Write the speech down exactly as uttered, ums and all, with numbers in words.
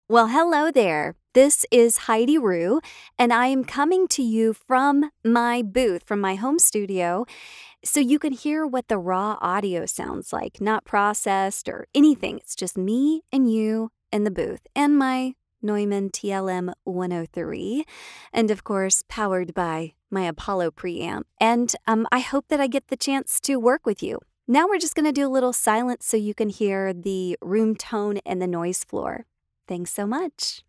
Well, hello there. This is Heidi Rue, and I am coming to you from my booth, from my home studio, so you can hear what the raw audio sounds like, not processed or anything. It's just me and you in the booth and my Neumann T L M one oh three, and of course, powered by my Apollo preamp. And um, I hope that I get the chance to work with you. Now we're just going to do a little silence so you can hear the room tone and the noise floor. Thanks so much.